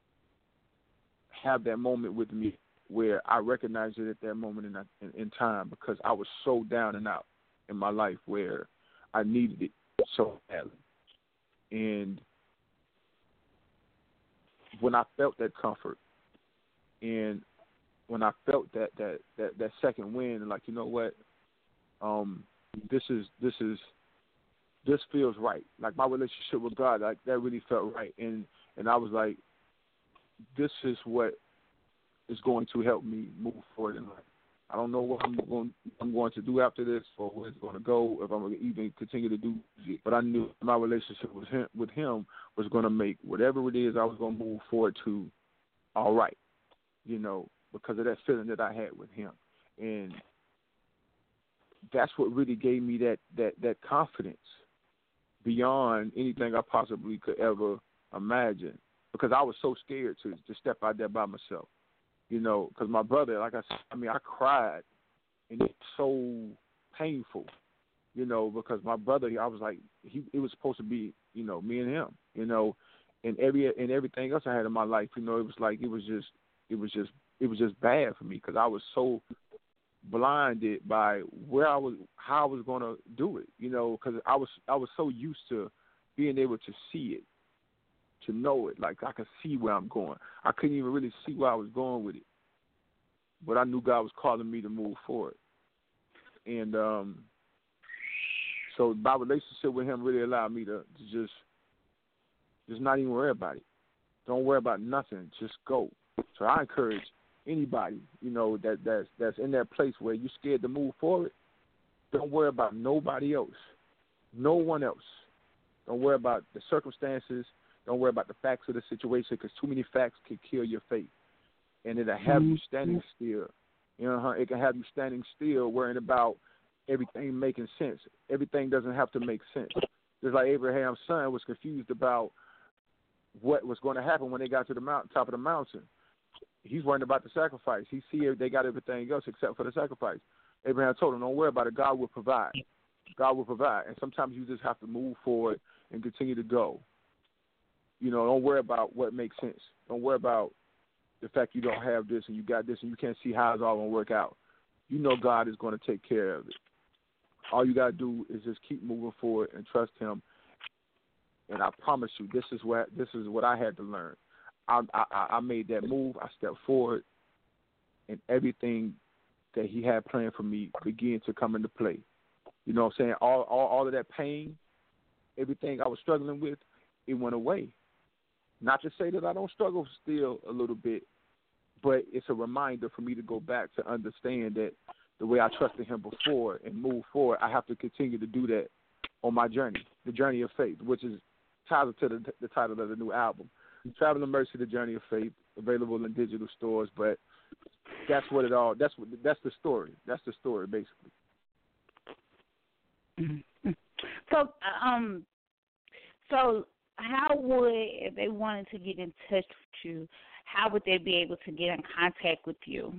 C: have that moment with me where I recognized it at that moment in, in, in time, because I was so down and out in my life where I needed it so badly. And when I felt that comfort, and when I felt that that, that, that second wind, like, you know what, um, this is this is this feels right. Like, my relationship with God, like, that really felt right. And and I was like, this is what is going to help me move forward in life. I don't know what I'm going I'm going to do after this, or where it's going to go, if I'm going to even continue to do it. But I knew my relationship with him with him was going to make whatever it is I was going to move forward to all right, you know, because of that feeling that I had with him. And that's what really gave me that, that, that confidence beyond anything I possibly could ever imagine, because I was so scared to, to step out there by myself, you know, because my brother, like I said, I mean, I cried, and it's so painful, you know, because my brother, I was like, he it was supposed to be, you know, me and him, you know, and every and everything else I had in my life, you know, it was like it was just it was just it was just bad for me because I was so blinded by where I was, how I was going to do it, you know, because I was I was so used to being able to see it, to know it, like I could see where I'm going. I couldn't even really see where I was going with it, but I knew God was calling me to move forward, and um. So my relationship with him really allowed me to, to just, just not even worry about it. Don't worry about nothing. Just go. So I encourage anybody, you know, that that's that's in that place where you're scared to move forward. Don't worry about nobody else, no one else. Don't worry about the circumstances. Don't worry about the facts of the situation, because too many facts can kill your faith, and it'll have mm-hmm. you standing still. You know, it can have you standing still, worrying about everything making sense. Everything doesn't have to make sense. Just like Abraham's son was confused about what was going to happen when they got to the mountain, top of the mountain. He's worried about the sacrifice. He see they got everything else except for the sacrifice. Abraham told him, don't worry about it. God will provide. God will provide. And sometimes you just have to move forward and continue to go. You know, don't worry about what makes sense. Don't worry about the fact you don't have this and you got this and you can't see how it's all going to work out. You know God is going to take care of it. All you got to do is just keep moving forward and trust him. And I promise you, this is what this is what I had to learn. I, I, I made that move. I stepped forward, and everything that he had planned for me began to come into play. You know what I'm saying? All, all, all of that pain, everything I was struggling with, it went away. Not to say that I don't struggle still a little bit, but it's a reminder for me to go back to understand that the way I trusted him before and move forward, I have to continue to do that on my journey, the journey of faith, which is titled to the, the title of the new album, Traveling Mercy, the Journey of Faith, available in digital stores. But that's what it all. That's what. That's the story. That's the story, basically.
B: So, um, so how would, if they wanted to get in touch with you, how would they be able to get in contact with you?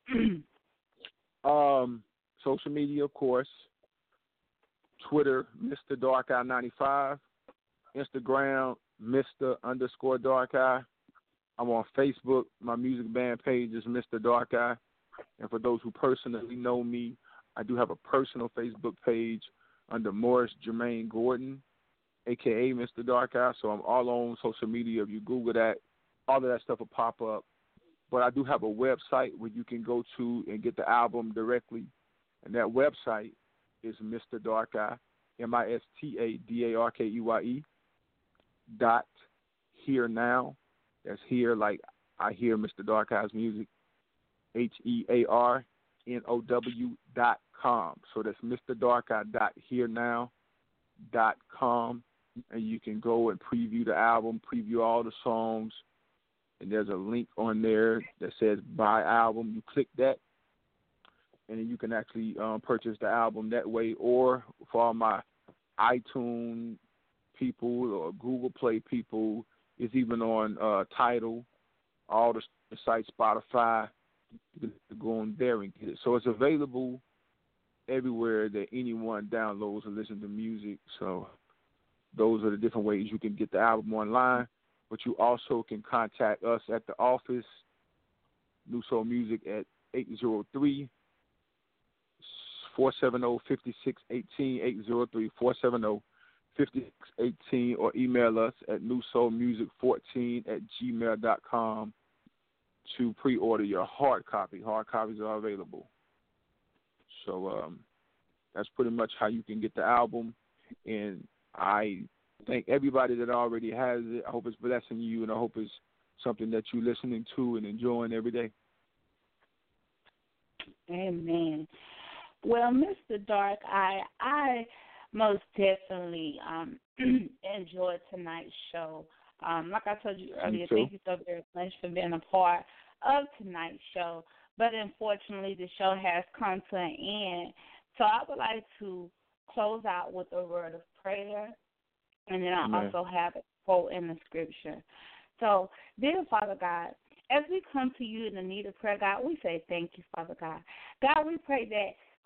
C: Um, social media, of course. Twitter, Mister Dark Eye ninety-five. Instagram, Mister underscore Dark Eye. I'm on Facebook. My music band page is Mister Dark Eye. And for those who personally know me, I do have a personal Facebook page under Morris Jermaine Gordon, a k a. Mister Dark Eye. So I'm all on social media. If you Google that, all of that stuff will pop up. But I do have a website where you can go to and get the album directly. And that website is Mister Dark Eye, M I S T A D A R K E Y E, dot here now. That's here like I hear Mister Dark Eye's music, H E A R N O W dot com. So that's Mister Dark Eye dot here now dot com. And you can go and preview the album, preview all the songs. And there's a link on there that says buy album. You click that, and then you can actually um, purchase the album that way. Or for all my iTunes people or Google Play people, it's even on uh, Tidal, all the, the sites, Spotify. You can go on there and get it. So it's available everywhere that anyone downloads or listens to music. So those are the different ways you can get the album online. But you also can contact us at the office, New Soul Music, at eight zero three, four seven zero, five six one eight, eight zero three, four seven zero, five six one eight, or email us at new soul music fourteen at gmail dot com to pre-order your hard copy. Hard copies are available. So um, that's pretty much how you can get the album. And I thank everybody that already has it. I hope it's blessing you, and I hope it's something that you're listening to and enjoying every day.
B: Amen. Well, Mister Dark Eye, I most definitely um, enjoyed tonight's show. Um, like I told you earlier, thank you so very much for being a part of tonight's show. But unfortunately, the show has come to an end. So I would like to close out with a word of prayer, and then I
C: Amen.
B: also have a quote in the scripture. So, dear Father God, as we come to you in the need of prayer, God, we say thank you, Father God. God, we pray that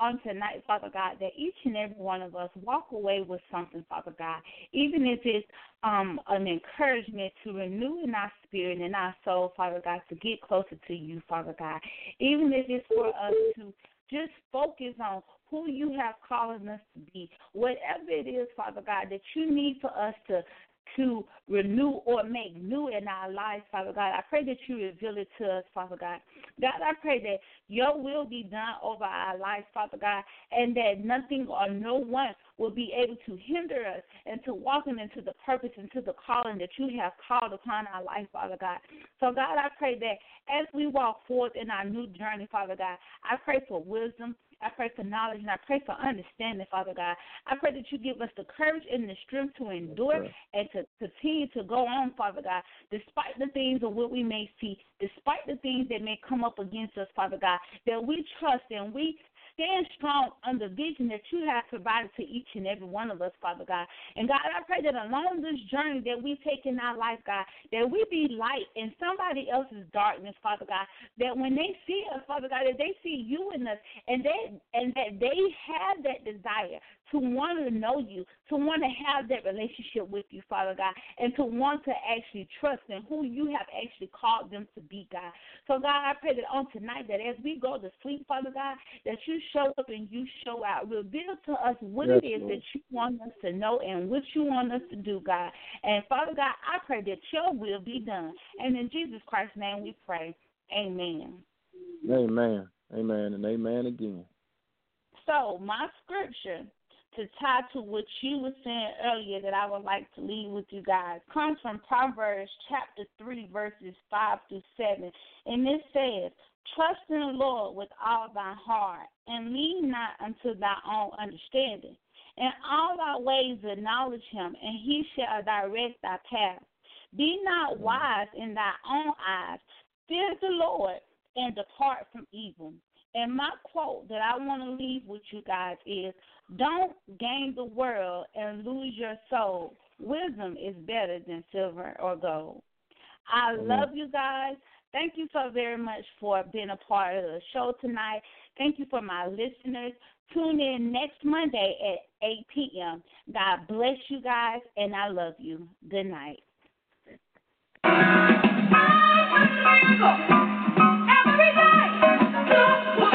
B: on tonight, Father God, that each and every one of us walk away with something, Father God, even if it's um, an encouragement to renew in our spirit and our soul, Father God, to get closer to you, Father God, even if it's for us to just focus on who you have called us to be, whatever it is, Father God, that you need for us to to renew or make new in our lives, Father God. I pray that you reveal it to us, Father God. God, I pray that your will be done over our lives, Father God, and that nothing or no one will be able to hinder us into walking into the purpose, into the calling that you have called upon our life, Father God. So, God, I pray that as we walk forth in our new journey, Father God, I pray for wisdom, I pray for knowledge, and I pray for understanding, Father God. I pray that you give us the courage and the strength to endure and to continue to go on, Father God, despite the things of what we may see, despite the things that may come up against us, Father God, that we trust and we stand strong on the vision that you have provided to each and every one of us, Father God. And, God, I pray that along this journey that we take in our life, God, that we be light in somebody else's darkness, Father God, that when they see us, Father God, that they see you in us and, they, and that they have that desire to want to know you, to want to have that relationship with you, Father God, and to want to actually trust in who you have actually called them to be, God. So, God, I pray that on tonight that as we go to sleep, Father God, that you show up and you show out. Reveal to us what yes, it is Lord. That you want us to know and what you want us to do, God. And, Father God, I pray that your will be done. And in Jesus Christ's name we pray. Amen.
C: Amen. Amen and amen again.
B: So, my scripture to tie to what you were saying earlier that I would like to leave with you guys comes from Proverbs chapter three, verses five through seven. And it says, trust in the Lord with all thy heart, and lean not unto thy own understanding. In all thy ways acknowledge him, and he shall direct thy path. Be not wise in thy own eyes. Fear the Lord, and depart from evil. And my quote that I want to leave with you guys is, don't gain the world and lose your soul. Wisdom is better than silver or gold. I mm-hmm. love you guys. Thank you so very much for being a part of the show tonight. Thank you for my listeners. Tune in next Monday at eight p.m. God bless you guys, and I love you. Good night. Every day.